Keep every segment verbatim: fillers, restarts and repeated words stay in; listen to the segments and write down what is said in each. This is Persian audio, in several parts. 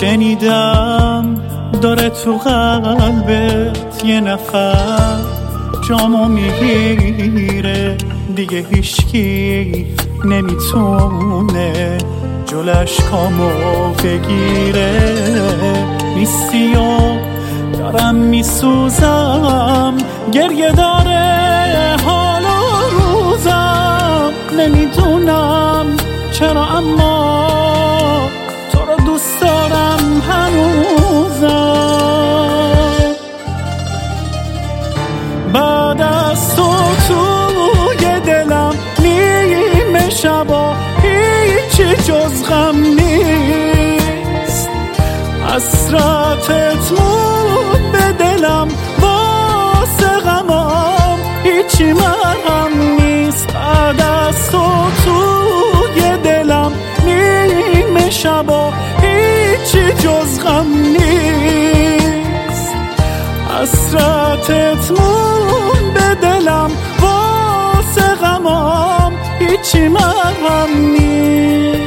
شنیدم داره تو قلبت یه نفر جامو میگیره، دیگه هیچکی نمیتونه جلش کامو بگیره. نیستی و دارم میسوزم، گریه داره حال و روزم. نمیدونم چرا اما تو رو دوست دارم هنوزم. بعد از تو توی دلم نیمه شبا هیچی جز غم نیست. حسرتت مون به دلم، واسه غمام هیچی مرهم نیست. بعد از تو توی دلم نیمه شبا هیچی جز غم نیست. حسرتت مون به دلم، واسه غمام هیچی مرهم نیست.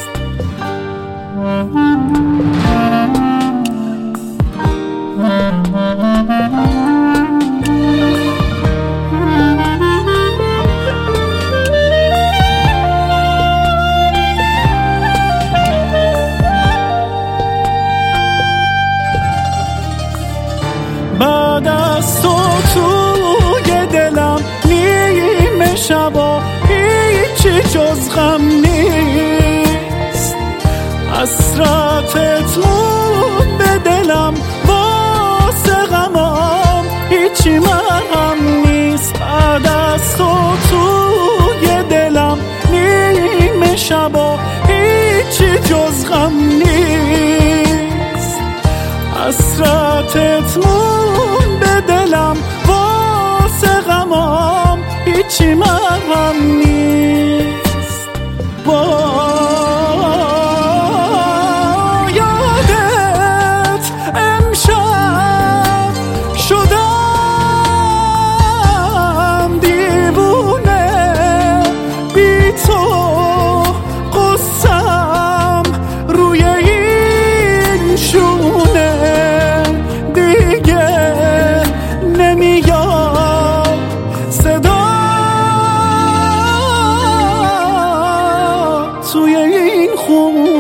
بعد از تو توی دلم نیمه شبا هیچی جز غم نیست. حسرتت مون به دلم، واسه غمام هیچی مرهم نیست. بعد از تو توی دلم نیمه شبا هیچی جز غم نیست. حسرتت مون به دلم، واسه غمام هیچی مرهم نیست. با یادت امشب شدم دیوونه، بی تو قصم روی این شونه. دیگه نمیاد صدا توی این خونه.